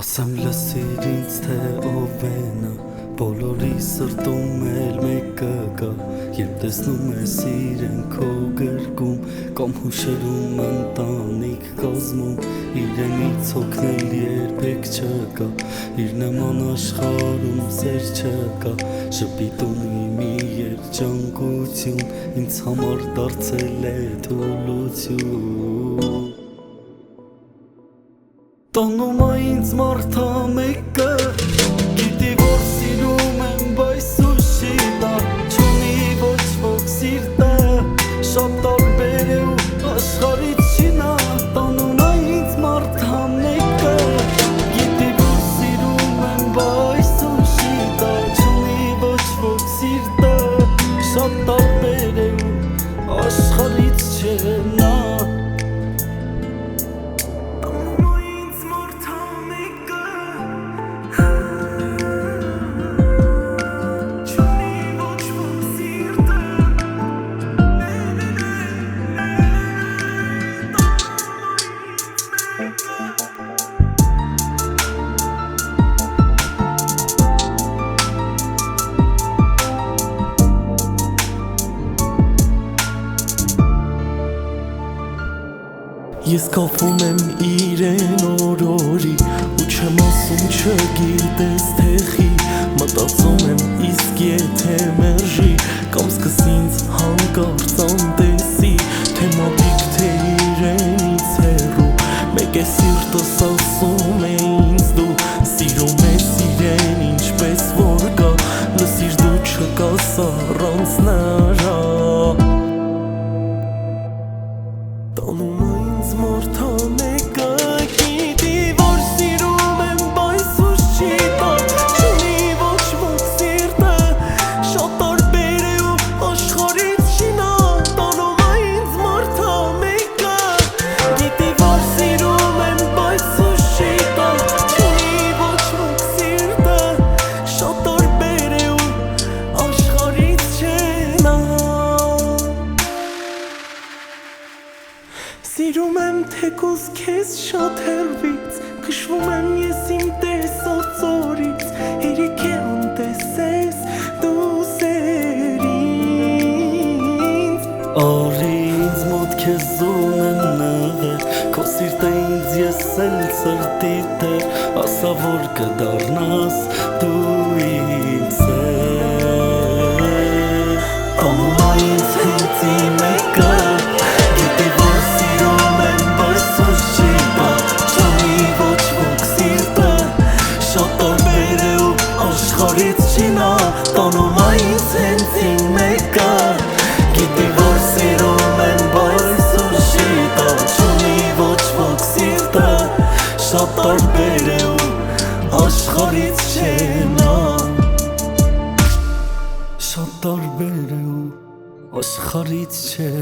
Հարցեմ լսիր ինձ թե ով է նա, բոլորի սրտում էլ մեկը կա, երբ տեսնում ես իրեն քո գրկում, կամ հուշերում ընտանիք կազմում, իրենից օգնել երբեք չկա, իր նման աշխարհում սեր չկա, ժպիտունի մի երջանկություն, ինձ համար դարձել է թուլություն։ Տոնում է ինձ մարդա մեկը, գիտի որ սիրում եմ, բայց ուշի տա, չունի ոչ ոք սիրտը, շատ տարբեր է ու աշխարհից չի նա։ Տոնում է ինձ մարդա մեկը, գիտի որ սիրում եմ, բայց ուշի տա, չունի ոչ ոք սիրտը, շատ տարբեր է ու աշխարհից չէ նա։ Ես կապում եմ իրեն օրորի ու չեմ ասում չգիտես թեխի, մտածում եմ իսկ եթե մերժի կամ սկսի ինձ հանկարծ անտեսի, թե մոտիկ թե իրենից հեռու, մեկ է սիրտս ասում է ինձ դու սիրում ես իրեն ինչպես որ կա, լսիր դու չկաս առանց նրա։ Տանում է ինձ մարդա մեկը, գիտի որ սիրում եմ, բայց ուշ չի տա, չունի ոչ ոք սիրտը, շատ տարբեր է ու աշխարհից չի նա։ Տանում է ինձ մարդա մեկը, գիտի որ սիրում եմ, բայց ուշ չի տա, չունի ոչ ոք սիրտը, շատ տարբեր է ու աշխարհից չէ նա։ Սիրում եմ թեկուզ քեզ շատ հեռվից, քշվում եմ ես իմ տեսած օրից, հերիք է անտեսես դու սեր ինձ։ Արի ինձ մոտ քեզ ունեմ նեղեր, քո սիրտը ինձ ես էլ սրտի տեր, ասա որ կդառնաս դու ինձ Տանում է ինձ հենց իմ մեկը, գիտի որ սիրում եմ, բայց ուշ չի տա, չունի ոչ ոք սիրտը, շատ տարբեր է ու աշխարհից չի նա։ Տանում է ինձ հենց իմ մեկը, գիտի որ սիրում եմ, բայց ուշ չի տա, չունի ոչ ոք սիրտը, շատ տարբեր է ու աշխարհից չէ նա։ Շատ տարբեր է ու աշխարհից չէ